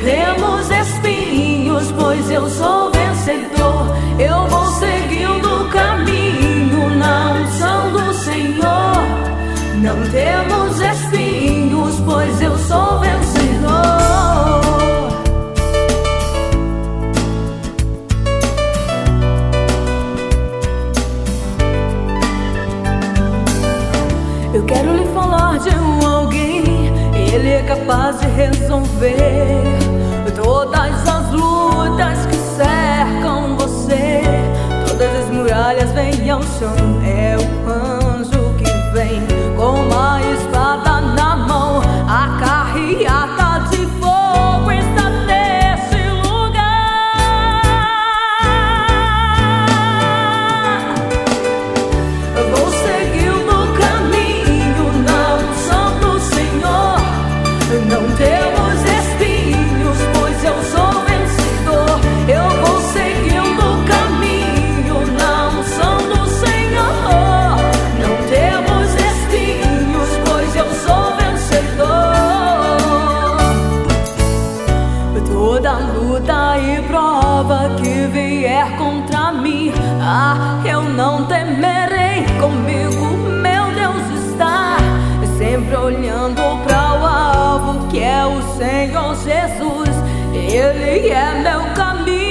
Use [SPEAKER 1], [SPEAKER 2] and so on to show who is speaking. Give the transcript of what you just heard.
[SPEAKER 1] temos espinhos, pois eu sou vencedor. Eu vou seguindo o caminho na unção do Senhor. Não temos espinhos, pois eu sou vencedor. Eu quero lhe falar de alguém, ele é capaz de resolver todas as lutas que cercam você. Todas as muralhas vêm ao chão. É o anjo que vem com uma espada na mão. A carreata de fogo está nesse lugar. Vou seguindo o caminho na unção do Senhor. Não temos espinhos, pois eu sou vencedor. Eu vou seguindo o caminho na unção do Senhor. Não temos espinhos, pois eu sou vencedor. Toda luta e prova que vier contra mim, eu não temerei. Comigo meu Deus está, sempre olhando para o alvo, que é o Senhor Jesus. Ele é meu caminho.